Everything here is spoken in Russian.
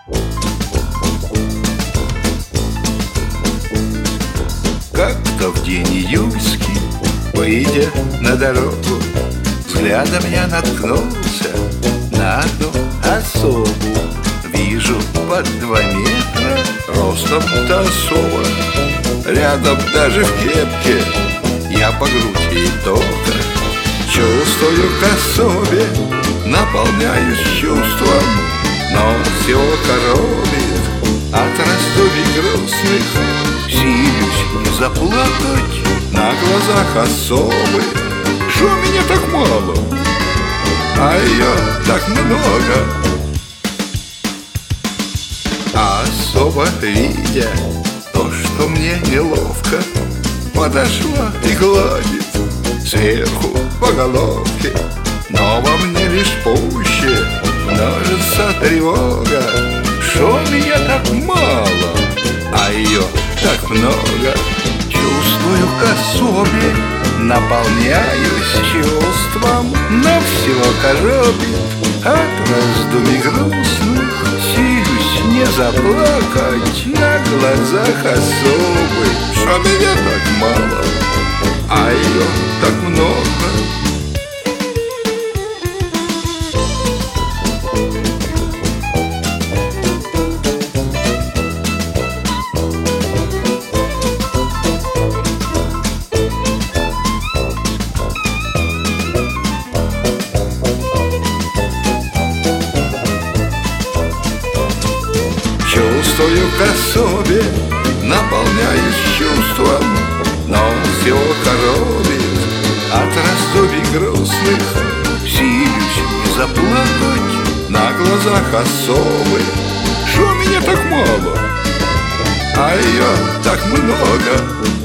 Как-то в день июльский, выйдя на дорогу, взглядом я наткнулся на одну особу. Вижу под 2 метра ростом-то особо, рядом даже в кепке, я по грудь ей только. Чувствую к особе, наполняюсь чувством, но все коробит от раздумий грустных. Силюсь не заплакать на глазах особы. Шо меня так мало, а ее так много. А особо, видя то, что мне неловко, подошла и гладит сверху по головке. Но во мне лишь пуще множится тревога. Шо меня так мало, а ее так много. Чувствую к особе, наполняюсь чувством, но все коробит от раздумий грустных. Силюсь не заплакать на глазах особы. Шо меня так мало, а ее так много. Чувствую к особе, наполняюсь чувством, но все коробит от раздумий грустных. Силюсь не заплакать на глазах особы. Шо меня так мало, а ее так много.